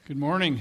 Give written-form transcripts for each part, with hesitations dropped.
Good morning.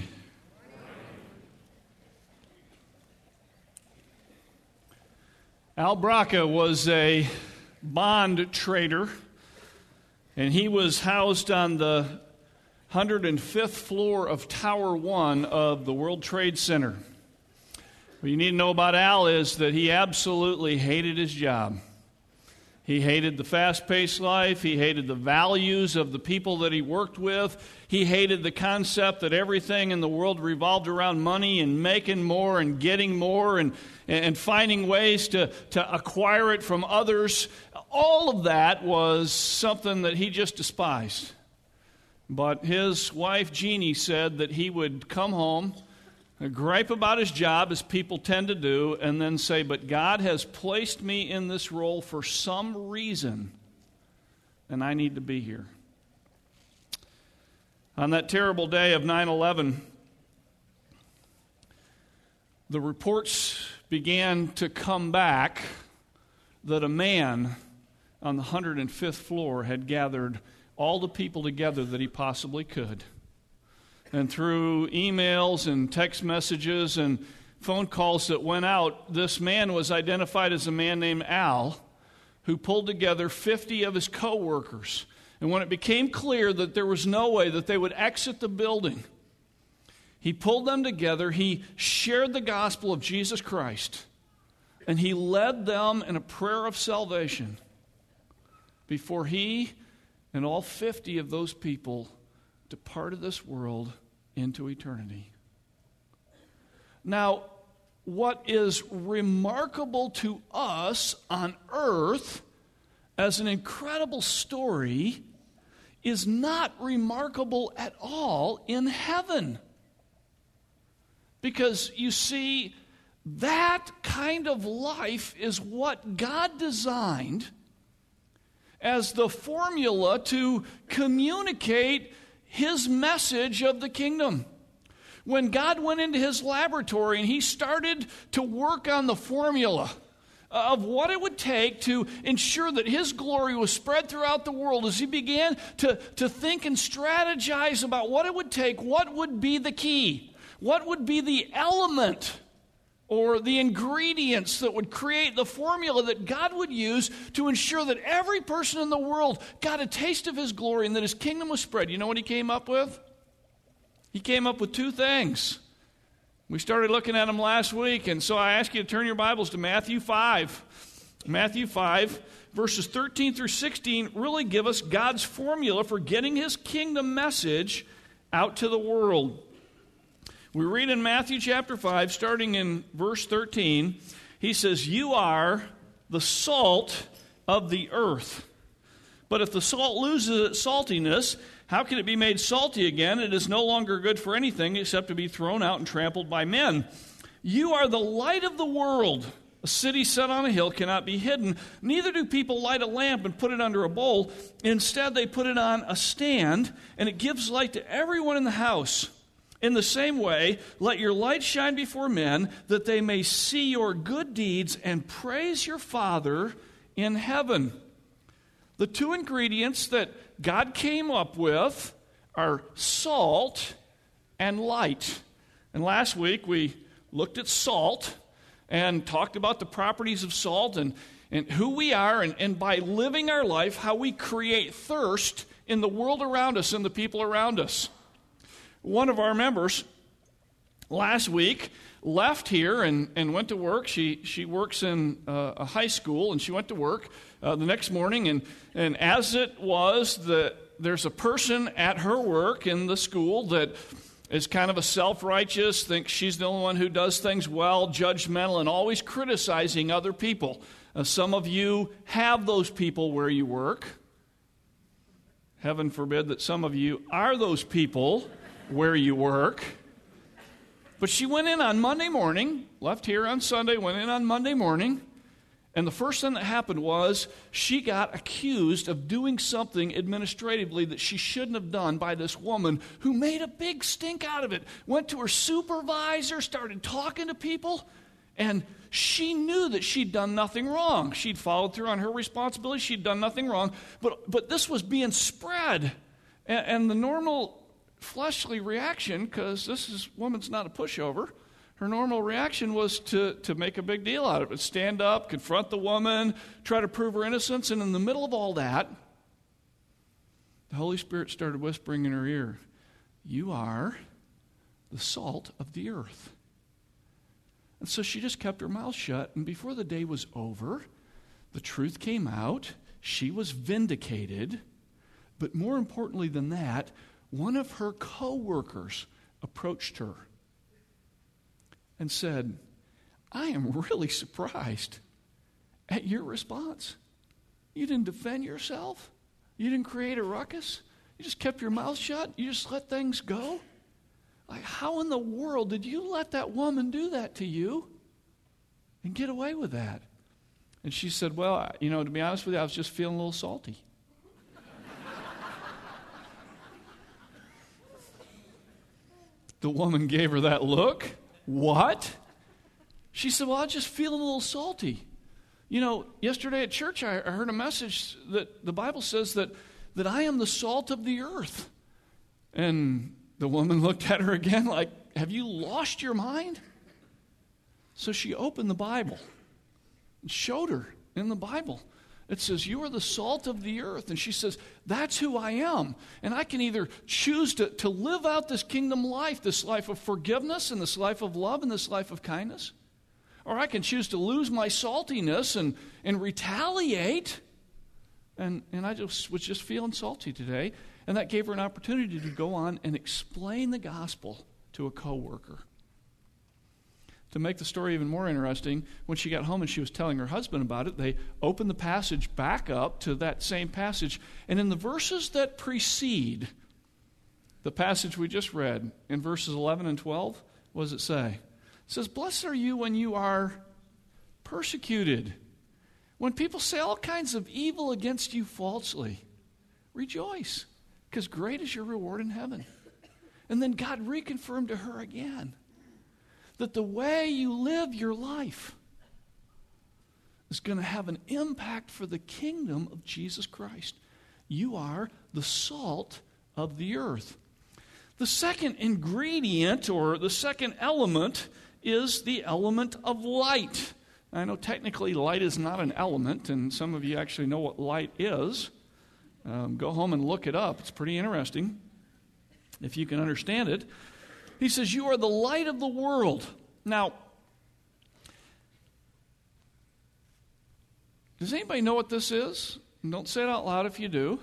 Al Braca was a bond trader, and he was housed on the 105th floor of Tower 1 of the World Trade Center. What you need to know about Al is that he absolutely hated his job. He hated the fast-paced life. He hated the values of the people that he worked with. He hated the concept that everything in the world revolved around money and making more and getting more and finding ways to acquire it from others. All of that was something that he just despised. But his wife, Jeannie, said that he would come home, gripe about his job, as people tend to do, and then say, but God has placed me in this role for some reason, and I need to be here. On that terrible day of 9/11, the reports began to come back that a man on the 105th floor had gathered all the people together that he possibly could. And through emails and text messages and phone calls that went out, this man was identified as a man named Al, who pulled together 50 of his co-workers. And when it became clear that there was no way that they would exit the building, he pulled them together, he shared the gospel of Jesus Christ, and he led them in a prayer of salvation before he and all 50 of those people departed this world into eternity. Now, what is remarkable to us on earth as an incredible story is not remarkable at all in heaven. Because you see, that kind of life is what God designed as the formula to communicate His message of the kingdom. When God went into His laboratory and He started to work on the formula of what it would take to ensure that His glory was spread throughout the world, as He began to think and strategize about what it would take, what would be the key, what would be the element or the ingredients that would create the formula that God would use to ensure that every person in the world got a taste of His glory and that His kingdom was spread. You know what He came up with? He came up with two things. We started looking at them last week, and so I ask you to turn your Bibles to Matthew 5. Matthew 5, verses 13 through 16 really give us God's formula for getting His kingdom message out to the world. We read in Matthew chapter 5, starting in verse 13, He says, "You are the salt of the earth. But if the salt loses its saltiness, how can it be made salty again? It is no longer good for anything except to be thrown out and trampled by men. You are the light of the world. A city set on a hill cannot be hidden. Neither do people light a lamp and put it under a bowl. Instead, they put it on a stand, and it gives light to everyone in the house. In the same way, let your light shine before men, that they may see your good deeds and praise your Father in heaven." The two ingredients that God came up with are salt and light. And last week we looked at salt and talked about the properties of salt and who we are, and by living our life, how we create thirst in the world around us and the people around us. One of our members last week left here and went to work. She works in a high school, and she went to work the next morning. And as it was, there's a person at her work in the school that is kind of a self-righteous, thinks she's the only one who does things well, judgmental, and always criticizing other people. Some of you have those people where you work. Heaven forbid that some of you are those people where you work. But she went in on Monday morning, left here on Sunday, went in on Monday morning, and the first thing that happened was she got accused of doing something administratively that she shouldn't have done by this woman who made a big stink out of it. Went to her supervisor, started talking to people, and she knew that she'd done nothing wrong. She'd followed through on her responsibility. She'd done nothing wrong, but this was being spread. And the normal fleshly reaction, because woman's not a pushover, her normal reaction was to make a big deal out of it, stand up, confront the woman, try to prove her innocence, and in the middle of all that, the Holy Spirit started whispering in her ear, "You are the salt of the earth." And so she just kept her mouth shut, and before the day was over, the truth came out, she was vindicated, but more importantly than that, one of her co-workers approached her and said, "I am really surprised at your response. You didn't defend yourself. You didn't create a ruckus. You just kept your mouth shut. You just let things go. Like, how in the world did you let that woman do that to you and get away with that?" And she said, "Well, to be honest with you, I was just feeling a little salty." The woman gave her that look. "What?" She said, "Well, I was just feeling a little salty. Yesterday at church I heard a message that the Bible says that I am the salt of the earth." And the woman looked at her again like, "Have you lost your mind?" So she opened the Bible and showed her in the Bible. It says, "You are the salt of the earth." And she says, "That's who I am. And I can either choose to live out this kingdom life, this life of forgiveness and this life of love and this life of kindness, or I can choose to lose my saltiness and retaliate." And I was just feeling salty today. And that gave her an opportunity to go on and explain the gospel to a coworker. To make the story even more interesting, when she got home and she was telling her husband about it, they opened the passage back up to that same passage. And in the verses that precede the passage we just read, in verses 11 and 12, what does it say? It says, "Blessed are you when you are persecuted. When people say all kinds of evil against you falsely, rejoice, because great is your reward in heaven." And then God reconfirmed to her again that the way you live your life is going to have an impact for the kingdom of Jesus Christ. You are the salt of the earth. The second ingredient, or the second element, is the element of light. I know technically light is not an element, and some of you actually know what light is. Go home and look it up. It's pretty interesting if you can understand it. He says, "You are the light of the world." Now, does anybody know what this is? And don't say it out loud if you do.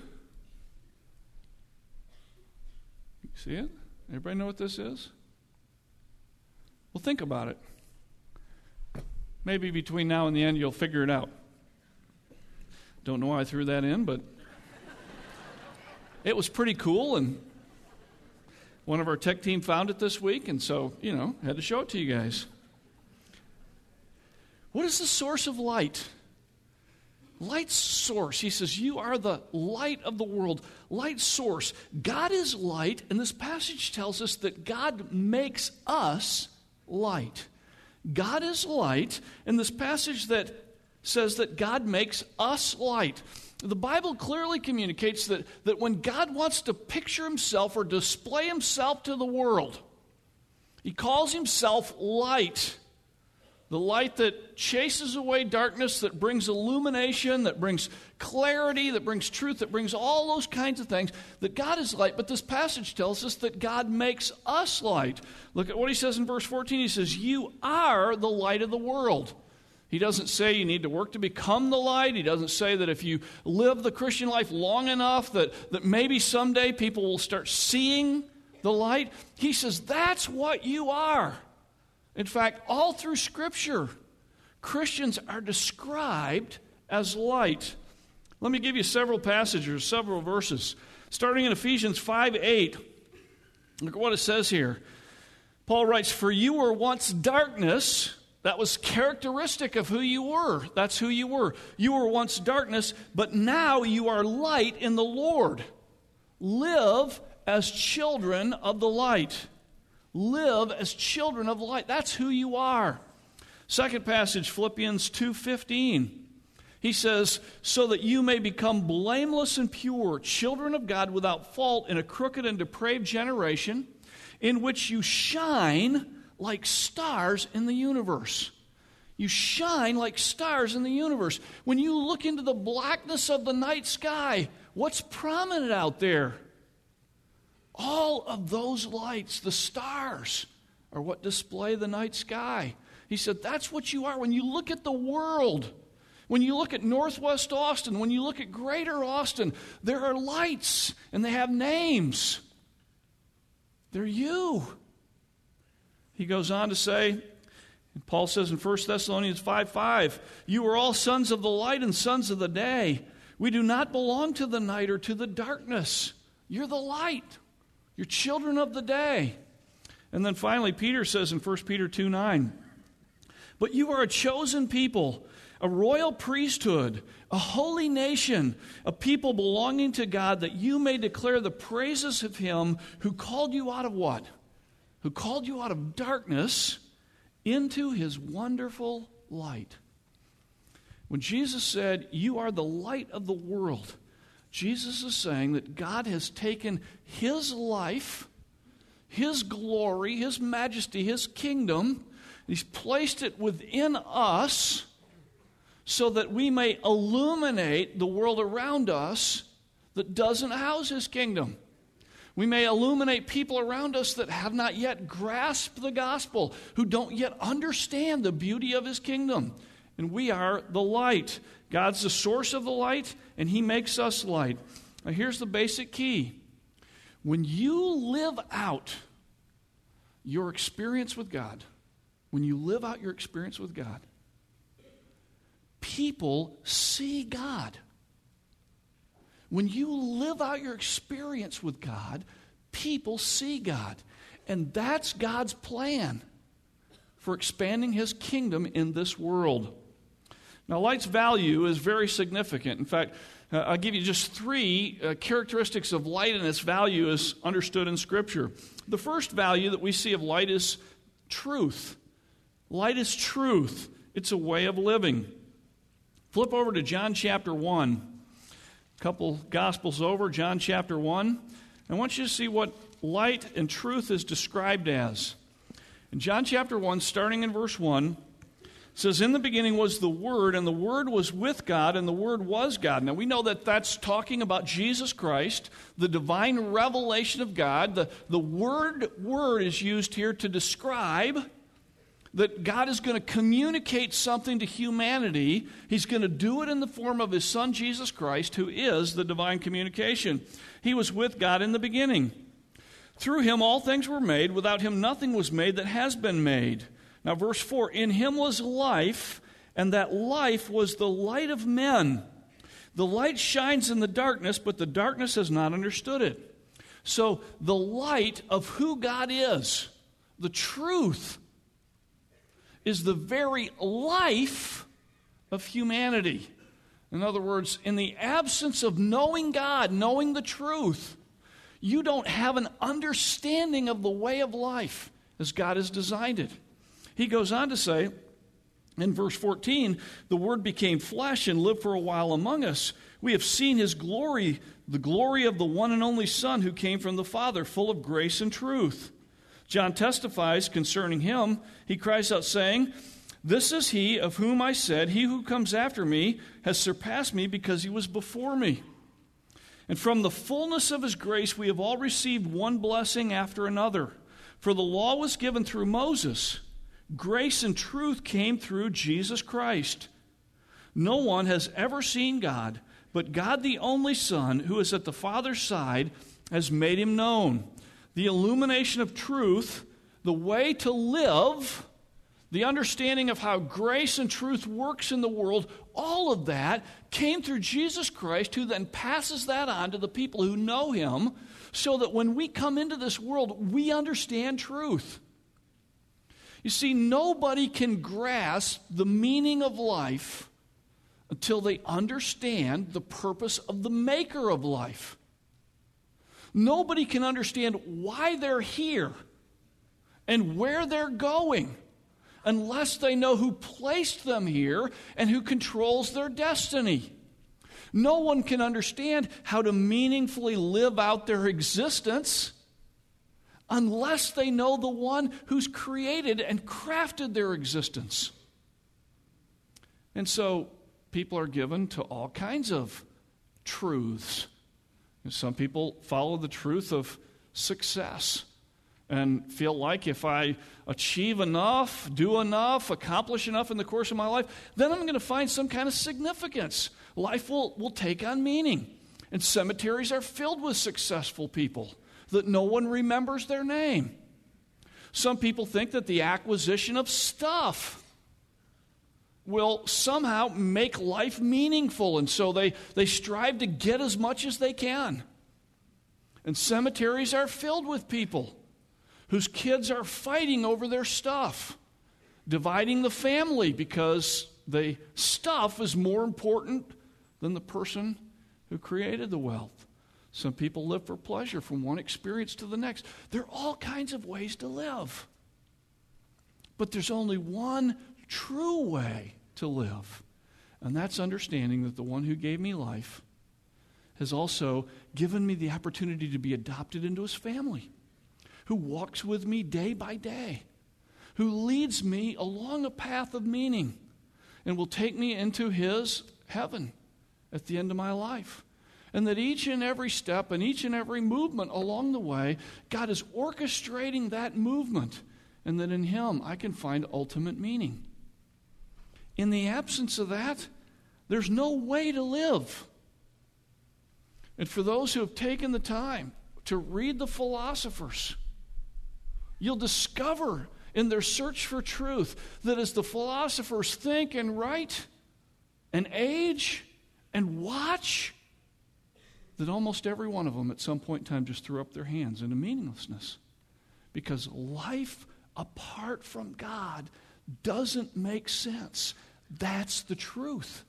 You see it? Everybody know what this is? Well, think about it. Maybe between now and the end you'll figure it out. Don't know why I threw that in, but it was pretty cool, and one of our tech team found it this week, and so, had to show it to you guys. What is the source of light? Light source. He says, "You are the light of the world." Light source. God is light, and this passage tells us that God makes us light. God is light, and this passage that says that God makes us light. The Bible clearly communicates that when God wants to picture himself or display himself to the world, he calls himself light. The light that chases away darkness, that brings illumination, that brings clarity, that brings truth, that brings all those kinds of things, that God is light. But this passage tells us that God makes us light. Look at what he says in verse 14. He says, "You are the light of the world." He doesn't say you need to work to become the light. He doesn't say that if you live the Christian life long enough that maybe someday people will start seeing the light. He says that's what you are. In fact, all through Scripture, Christians are described as light. Let me give you several passages, several verses. Starting in Ephesians 5:8. Look at what it says here. Paul writes, "For you were once darkness." That was characteristic of who you were. That's who you were. You were once darkness, but now you are light in the Lord. Live as children of the light. Live as children of light. That's who you are. Second passage, Philippians 2:15. He says, so that you may become blameless and pure, children of God without fault in a crooked and depraved generation, in which you shine like stars in the universe. You shine like stars in the universe. When you look into the blackness of the night sky, what's prominent out there? All of those lights, the stars, are what display the night sky. He said, that's what you are. When you look at the world, when you look at Northwest Austin, when you look at Greater Austin, there are lights, and they have names. They're you. He goes on to say, Paul says in 1 Thessalonians 5:5, you are all sons of the light and sons of the day. We do not belong to the night or to the darkness. You're the light. You're children of the day. And then finally, Peter says in 1 Peter 2:9, but you are a chosen people, a royal priesthood, a holy nation, a people belonging to God, that you may declare the praises of him who called you out of what? Who called you out of darkness into his wonderful light. When Jesus said, you are the light of the world, Jesus is saying that God has taken his life, his glory, his majesty, his kingdom, he's placed it within us so that we may illuminate the world around us that doesn't house his kingdom. We may illuminate people around us that have not yet grasped the gospel, who don't yet understand the beauty of his kingdom. And we are the light. God's the source of the light, and he makes us light. Now here's the basic key. When you live out your experience with God, people see God. When you live out your experience with God, people see God. And that's God's plan for expanding his kingdom in this world. Now, light's value is very significant. In fact, I'll give you just three characteristics of light and its value as understood in Scripture. The first value that we see of light is truth. Light is truth. It's a way of living. Flip over to John chapter 1. A couple Gospels over, John chapter 1. I want you to see what light and truth is described as. In John chapter 1, starting in verse 1, it says, in the beginning was the Word, and the Word was with God, and the Word was God. Now, we know that that's talking about Jesus Christ, the divine revelation of God. The word is used here to describe that God is going to communicate something to humanity. He's going to do it in the form of his Son, Jesus Christ, who is the divine communication. He was with God in the beginning. Through him all things were made. Without him nothing was made that has been made. Now verse 4, in him was life, and that life was the light of men. The light shines in the darkness, but the darkness has not understood it. So the light of who God is, the truth, is the very life of humanity. In other words, in the absence of knowing God, knowing the truth, you don't have an understanding of the way of life as God has designed it. He goes on to say, in verse 14, the Word became flesh and lived for a while among us. We have seen his glory, the glory of the one and only Son who came from the Father, full of grace and truth. John testifies concerning him. He cries out saying, this is he of whom I said, he who comes after me has surpassed me because he was before me. And from the fullness of his grace we have all received one blessing after another. For the law was given through Moses. Grace and truth came through Jesus Christ. No one has ever seen God, but God the only Son, who is at the Father's side, has made him known. The illumination of truth, the way to live, the understanding of how grace and truth works in the world, all of that came through Jesus Christ, who then passes that on to the people who know him, so that when we come into this world, we understand truth. You see, nobody can grasp the meaning of life until they understand the purpose of the maker of life. Nobody can understand why they're here and where they're going unless they know who placed them here and who controls their destiny. No one can understand how to meaningfully live out their existence unless they know the one who's created and crafted their existence. And so people are given to all kinds of truths. Some people follow the truth of success and feel like if I achieve enough, do enough, accomplish enough in the course of my life, then I'm going to find some kind of significance. Life will take on meaning. And cemeteries are filled with successful people that no one remembers their name. Some people think that the acquisition of stuff will somehow make life meaningful, and so they strive to get as much as they can. And cemeteries are filled with people whose kids are fighting over their stuff, dividing the family because the stuff is more important than the person who created the wealth. Some people live for pleasure from one experience to the next. There are all kinds of ways to live. But there's only one true way to live, and that's understanding that the one who gave me life has also given me the opportunity to be adopted into his family, who walks with me day by day, who leads me along a path of meaning, and will take me into his heaven at the end of my life. And that each and every step and each and every movement along the way, God is orchestrating that movement, and that in him I can find ultimate meaning. In the absence of that, there's no way to live. And for those who have taken the time to read the philosophers, you'll discover in their search for truth that as the philosophers think and write and age and watch, that almost every one of them at some point in time just threw up their hands into meaninglessness. Because life apart from God doesn't make sense. That's the truth.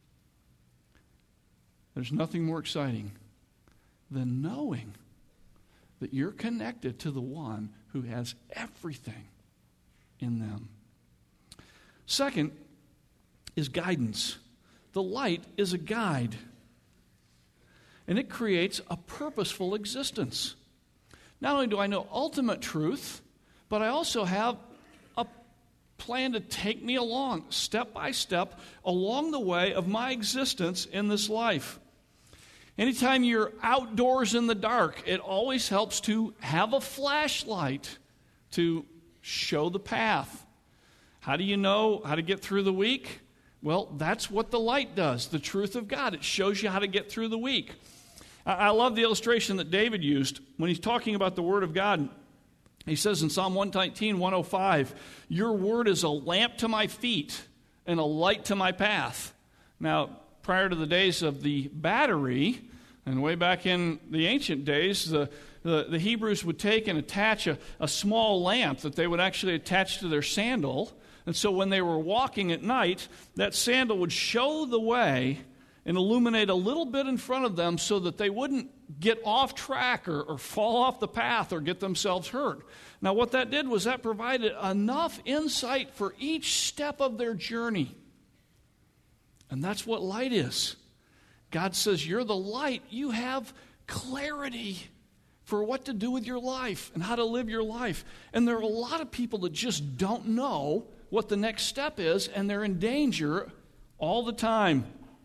There's nothing more exciting than knowing that you're connected to the one who has everything in them. Second is guidance. The light is a guide, and it creates a purposeful existence. Not only do I know ultimate truth, but I also have a plan to take me along, step by step, along the way of my existence in this life. Anytime you're outdoors in the dark, it always helps to have a flashlight to show the path. How do you know how to get through the week? Well, that's what the light does, the truth of God. It shows you how to get through the week. I love the illustration that David used when he's talking about the Word of God. He says in Psalm 119, 105, "Your word is a lamp to my feet and a light to my path." Now, prior to the days of the battery, and way back in the ancient days, the Hebrews would take and attach a small lamp that they would actually attach to their sandal. And so when they were walking at night, that sandal would show the way and illuminate a little bit in front of them so that they wouldn't get off track or fall off the path or get themselves hurt. Now, what that did was that provided enough insight for each step of their journey. And that's what light is. God says, you're the light. You have clarity for what to do with your life and how to live your life. And there are a lot of people that just don't know what the next step is, and they're in danger all the time.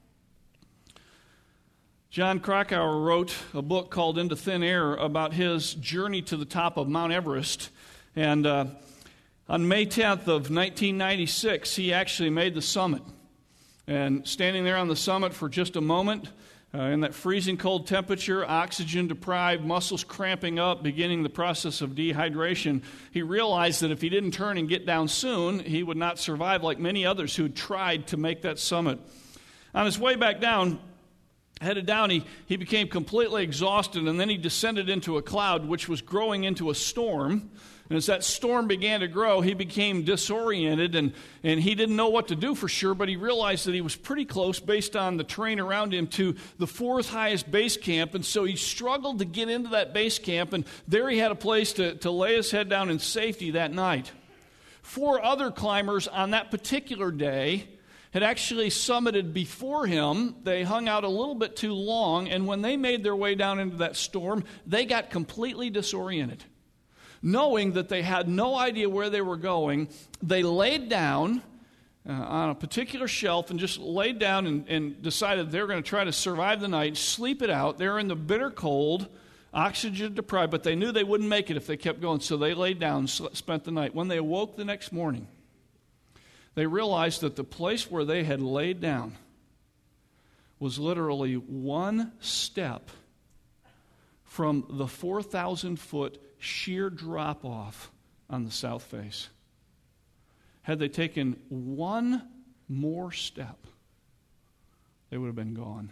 John Krakauer wrote a book called Into Thin Air about his journey to the top of Mount Everest. And on May 10th of 1996, he actually made the summit. And standing there on the summit for just a moment, in that freezing cold temperature, oxygen deprived, muscles cramping up, beginning the process of dehydration, he realized that if he didn't turn and get down soon, he would not survive like many others who tried to make that summit. On his way back down, headed down, he became completely exhausted, and then he descended into a cloud which was growing into a storm. And as that storm began to grow, he became disoriented, and he didn't know what to do for sure, but he realized that he was pretty close, based on the terrain around him, to the fourth highest base camp. And so he struggled to get into that base camp, and there he had a place to lay his head down in safety that night. 4 other climbers on that particular day had actually summited before him. They hung out a little bit too long, and when they made their way down into that storm, they got completely disoriented. Knowing that they had no idea where they were going, they laid down on a particular shelf and just laid down and decided they were going to try to survive the night, sleep it out. They were in the bitter cold, oxygen deprived, but they knew they wouldn't make it if they kept going, so they laid down and spent the night. When they awoke the next morning, they realized that the place where they had laid down was literally one step from the 4,000-foot sheer drop-off on the south face. Had they taken one more step, they would have been gone.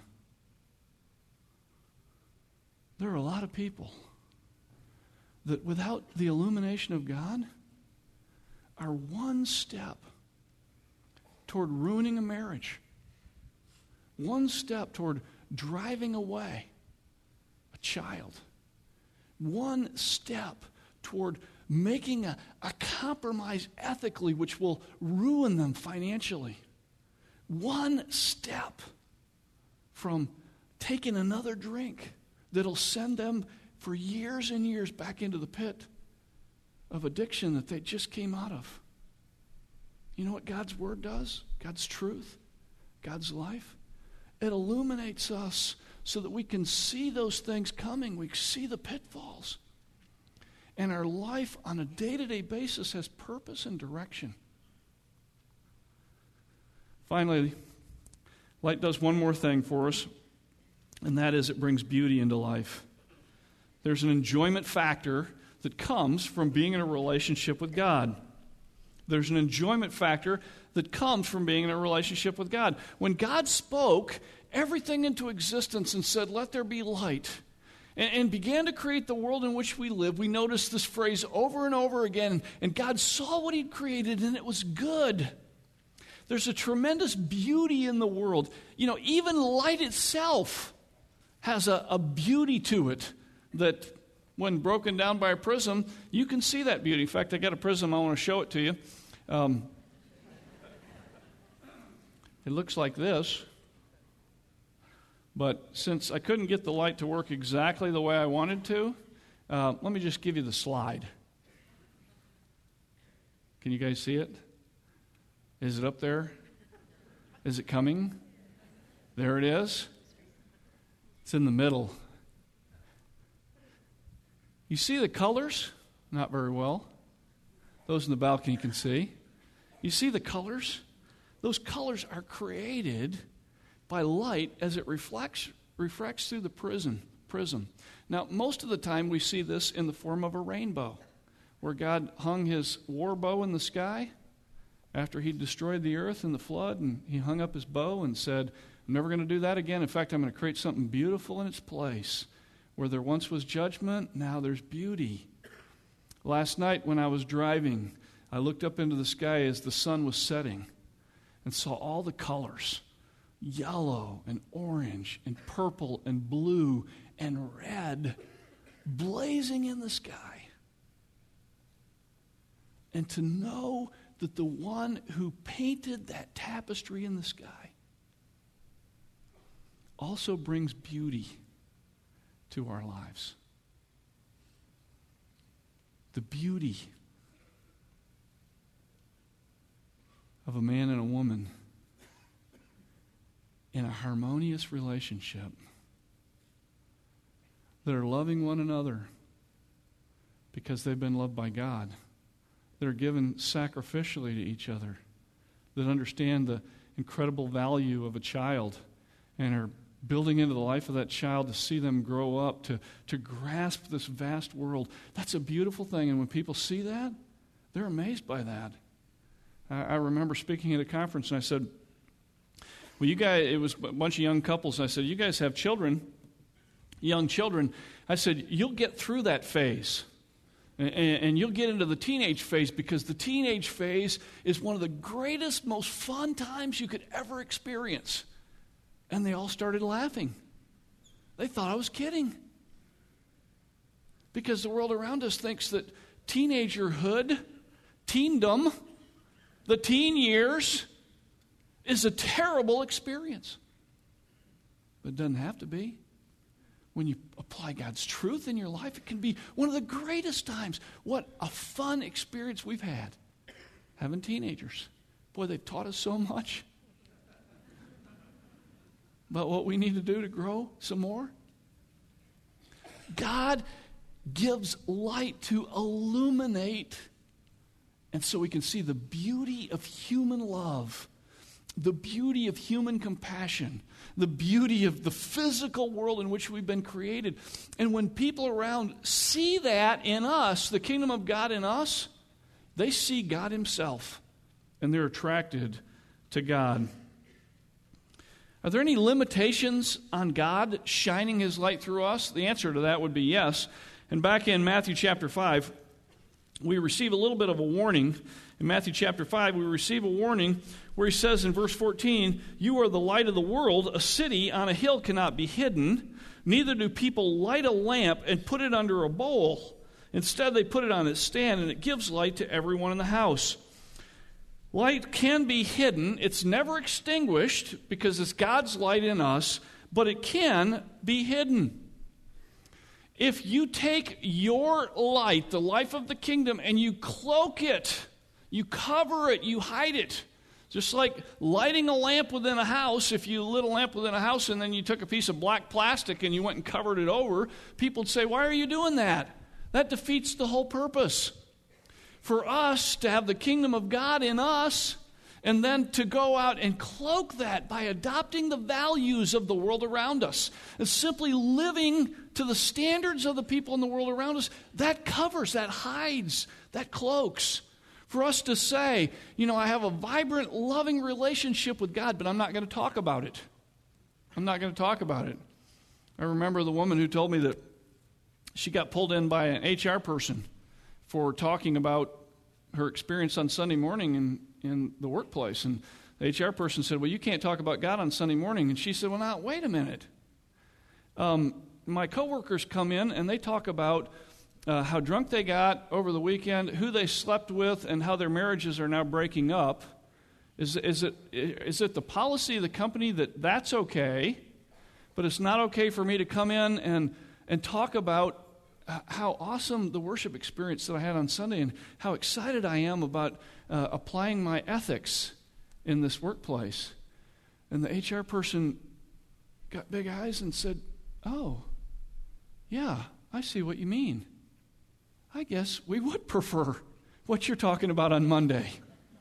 There are a lot of people that without the illumination of God are one step toward ruining a marriage, one step toward driving away a child, one step toward making a compromise ethically which will ruin them financially, one step from taking another drink that'll send them for years and years back into the pit of addiction that they just came out of. You know what God's Word does? God's truth, God's life? It illuminates us so that we can see those things coming. We see the pitfalls. And our life on a day-to-day basis has purpose and direction. Finally, light does one more thing for us, and that is it brings beauty into life. There's an enjoyment factor that comes from being in a relationship with God. There's an enjoyment factor that comes from being in a relationship with God. When God spoke everything into existence and said, "Let there be light," and began to create the world in which we live, we notice this phrase over and over again, and God saw what He'd created, and it was good. There's a tremendous beauty in the world. You know, even light itself has a beauty to it that when broken down by a prism, you can see that beauty. In fact, I got a prism, I want to show it to you. It looks like this, but since I couldn't get the light to work exactly the way I wanted to, let me just give you the slide. Can you guys see it? Is it up there? Is it coming? There it is. It's in the middle. You see the colors? Not very well. Those in the balcony can see. You see the colors? Those colors are created by light as it reflects through the prism. Now, most of the time we see this in the form of a rainbow, where God hung His war bow in the sky after He destroyed the earth in the flood, and He hung up His bow and said, "I'm never going to do that again. In fact, I'm going to create something beautiful in its place. Where there once was judgment, now there's beauty." Last night when I was driving, I looked up into the sky as the sun was setting and saw all the colors, yellow and orange and purple and blue and red, blazing in the sky. And to know that the one who painted that tapestry in the sky also brings beauty to our lives. The beauty of a man and a woman in a harmonious relationship that are loving one another because they've been loved by God, that are given sacrificially to each other, that understand the incredible value of a child and are building into the life of that child to see them grow up, to grasp this vast world. That's a beautiful thing. And when people see that, they're amazed by that. I remember speaking at a conference, and I said, well, you guys, it was a bunch of young couples, and I said, you guys have children, young children. I said, you'll get through that phase. And you'll get into the teenage phase, because the teenage phase is one of the greatest, most fun times you could ever experience. And they all started laughing. They thought I was kidding. Because the world around us thinks that teenagerhood, teendom, the teen years, is a terrible experience. But it doesn't have to be. When you apply God's truth in your life, it can be one of the greatest times. What a fun experience we've had having teenagers. Boy, they've taught us so much about what we need to do to grow some more. God gives light to illuminate, and so we can see the beauty of human love, the beauty of human compassion, the beauty of the physical world in which we've been created. And when people around see that in us, the kingdom of God in us, they see God himself, and they're attracted to God. Are there any limitations on God shining his light through us? The answer to that would be yes. And back in Matthew chapter 5, we receive a little bit of a warning. In Matthew chapter 5, we receive a warning where he says in verse 14, "You are the light of the world. A city on a hill cannot be hidden. Neither do people light a lamp and put it under a bowl. Instead, they put it on its stand, and it gives light to everyone in the house." Light can be hidden. It's never extinguished because it's God's light in us, but it can be hidden. If you take your light, the life of the kingdom, and you cloak it, you cover it, you hide it, just like lighting a lamp within a house, if you lit a lamp within a house and then you took a piece of black plastic and you went and covered it over, people would say, "Why are you doing that?" That defeats the whole purpose. For us to have the kingdom of God in us and then to go out and cloak that by adopting the values of the world around us and simply living to the standards of the people in the world around us, that covers, that hides, that cloaks. For us to say, I have a vibrant, loving relationship with God, but I'm not going to talk about it. I'm not going to talk about it. I remember the woman who told me that she got pulled in by an HR person for talking about her experience on Sunday morning in the workplace. And the HR person said, "Well, you can't talk about God on Sunday morning." And she said, "Well, now, wait a minute. My coworkers come in and they talk about how drunk they got over the weekend, who they slept with, and how their marriages are now breaking up. Is it the policy of the company that that's okay, but it's not okay for me to come in and talk about how awesome the worship experience that I had on Sunday and how excited I am about applying my ethics in this workplace?" And the HR person got big eyes and said, "Oh, yeah, I see what you mean. I guess we would prefer what you're talking about on Monday."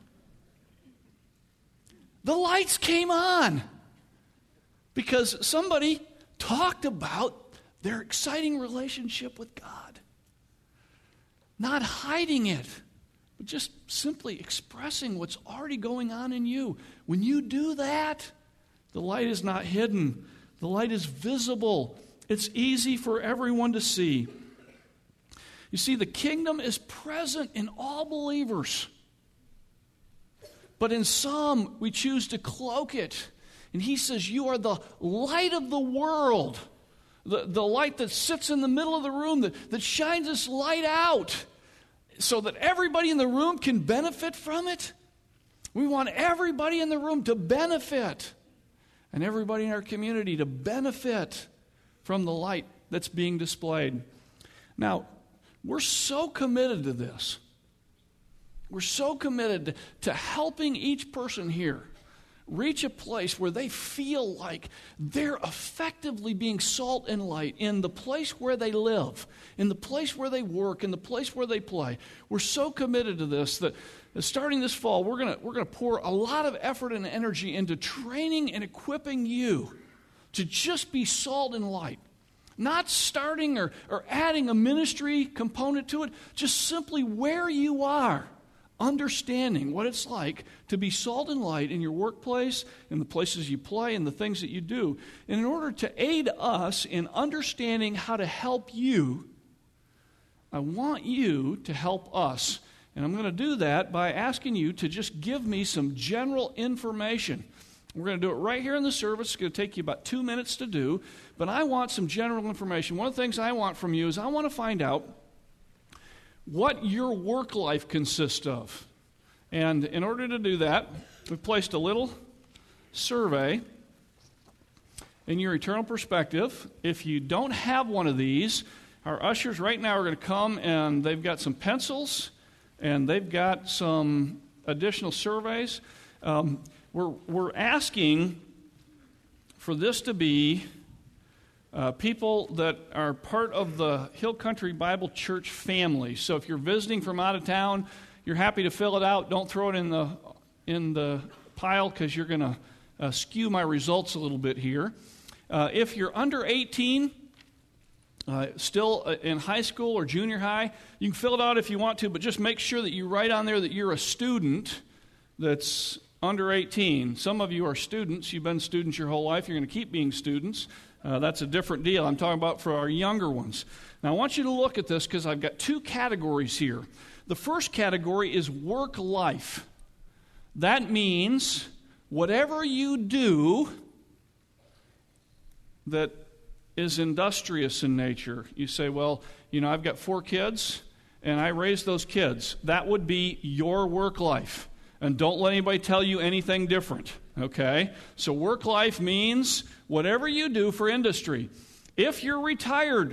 The lights came on because somebody talked about their exciting relationship with God. Not hiding it, but just simply expressing what's already going on in you. When you do that, the light is not hidden. The light is visible. It's easy for everyone to see. You see, the kingdom is present in all believers. But in some, we choose to cloak it. And he says, "You are the light of the world." The light that sits in the middle of the room, that shines this light out so that everybody in the room can benefit from it. We want everybody in the room to benefit, and everybody in our community to benefit from the light that's being displayed. Now, we're so committed to this. We're so committed to helping each person here reach a place where they feel like they're effectively being salt and light in the place where they live, in the place where they work, in the place where they play. We're so committed to this that starting this fall, we're going to pour a lot of effort and energy into training and equipping you to just be salt and light. Not starting or adding a ministry component to it, just simply where you are, understanding what it's like to be salt and light in your workplace, in the places you play, and the things that you do. And in order to aid us in understanding how to help you, I want you to help us. And I'm going to do that by asking you to just give me some general information. We're going to do it right here in the service. It's going to take you about 2 minutes to do. But I want some general information. One of the things I want from you is I want to find out what your work life consists of. And in order to do that, we've placed a little survey in your eternal perspective. If you don't have one of these, our ushers right now are going to come, and they've got some pencils, and they've got some additional surveys. We're asking for this to be people that are part of the Hill Country Bible Church family. So if you're visiting from out of town, you're happy to fill it out. Don't throw it in the pile, because you're going to skew my results a little bit here. If you're under 18, still in high school or junior high, you can fill it out if you want to, but just make sure that you write on there that you're a student that's under 18. Some of you are students. You've been students your whole life. You're going to keep being students. That's a different deal. I'm talking about for our younger ones. Now, I want you to look at this, because I've got two categories here. The first category is work life. That means whatever you do that is industrious in nature. You say, well, I've got 4 kids, and I raise those kids. That would be your work life. And don't let anybody tell you anything different, okay? So work life means whatever you do for industry. If you're retired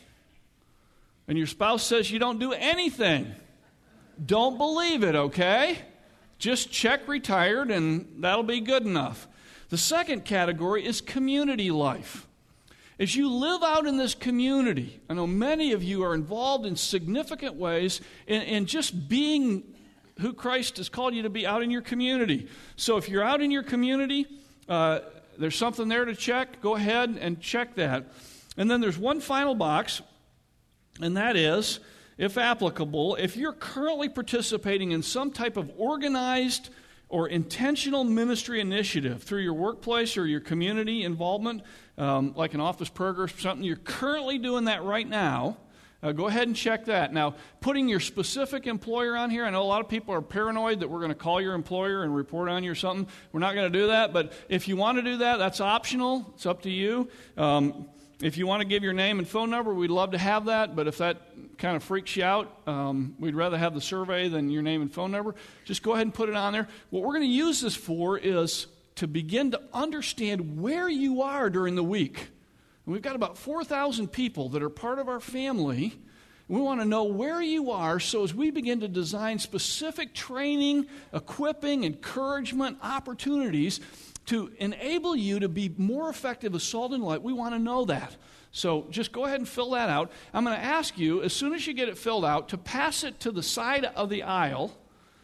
and your spouse says you don't do anything, don't believe it, okay? Just check retired, and that'll be good enough. The second category is community life. As you live out in this community, I know many of you are involved in significant ways in just being who Christ has called you to be out in your community. So if you're out in your community, there's something there to check. Go ahead and check that. And then there's one final box, and that is, if applicable, if you're currently participating in some type of organized or intentional ministry initiative through your workplace or your community involvement, like an office program or something, you're currently doing that right now, go ahead and check that. Now, putting your specific employer on here, I know a lot of people are paranoid that we're going to call your employer and report on you or something. We're not going to do that, but if you want to do that, that's optional. It's up to you. If you want to give your name and phone number, we'd love to have that, but if that kind of freaks you out, we'd rather have the survey than your name and phone number. Just go ahead and put it on there. What we're going to use this for is to begin to understand where you are during the week. And we've got about 4,000 people that are part of our family. We want to know where you are, so as we begin to design specific training, equipping, encouragement, opportunities to enable you to be more effective as salt and light, we want to know that. So just go ahead and fill that out. I'm going to ask you, as soon as you get it filled out, to pass it to the side of the aisle.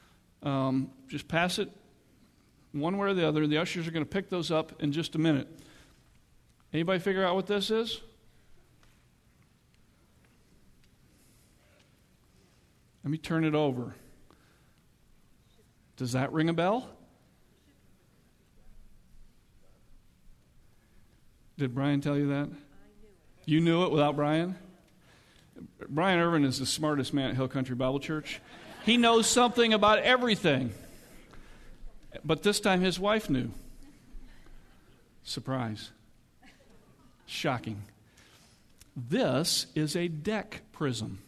Just pass it one way or the other. The ushers are going to pick those up in just a minute. Anybody figure out what this is? Let me turn it over. Does that ring a bell? Did Brian tell you that? I knew it. You knew it without Brian? Brian Irvin is the smartest man at Hill Country Bible Church. He knows something about everything. But this time his wife knew. Surprise. Shocking. This is a deck prism.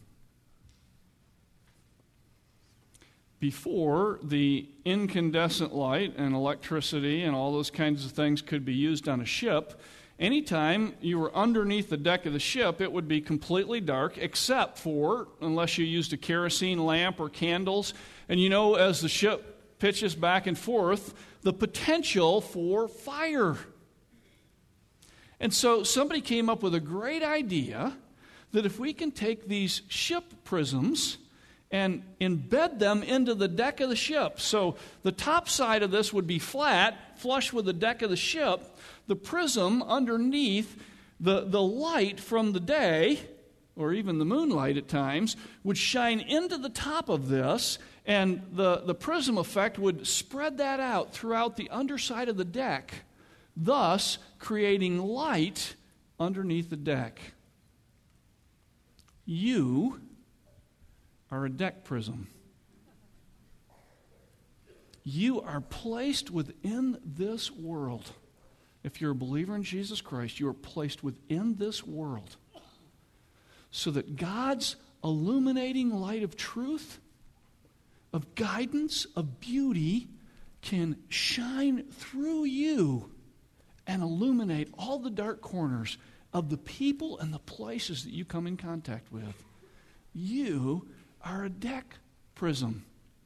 Before the incandescent light and electricity and all those kinds of things could be used on a ship, anytime you were underneath the deck of the ship, it would be completely dark, except for, unless you used a kerosene lamp or candles. And as the ship pitches back and forth, the potential for fire. And so somebody came up with a great idea that if we can take these ship prisms and embed them into the deck of the ship. So the top side of this would be flat, flush with the deck of the ship. The prism underneath, the light from the day, or even the moonlight at times, would shine into the top of this, and the prism effect would spread that out throughout the underside of the deck, thus creating light underneath the deck. You are a deck prism. You are placed within this world. If you're a believer in Jesus Christ, you are placed within this world so that God's illuminating light of truth, of guidance, of beauty can shine through you and illuminate all the dark corners of the people and the places that you come in contact with. You are a deck prism.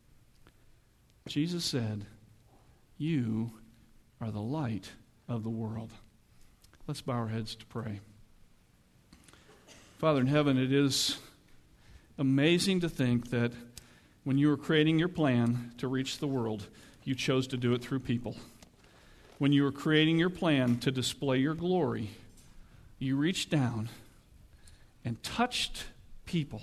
Jesus said, you are the light of the world. Let's bow our heads to pray. Father in heaven, it is amazing to think that when you were creating your plan to reach the world, you chose to do it through people. When you were creating your plan to display your glory, you reached down and touched people,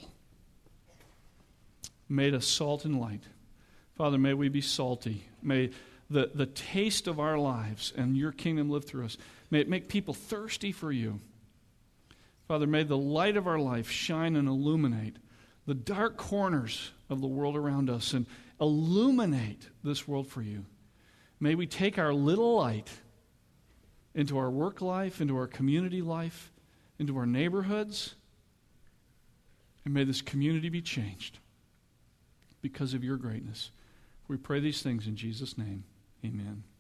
made us salt and light. Father, may we be salty. May the taste of our lives and your kingdom live through us. May it make people thirsty for you. Father, may the light of our life shine and illuminate the dark corners of the world around us and illuminate this world for you. May we take our little light into our work life, into our community life, into our neighborhoods, and may this community be changed because of your greatness. We pray these things in Jesus' name. Amen.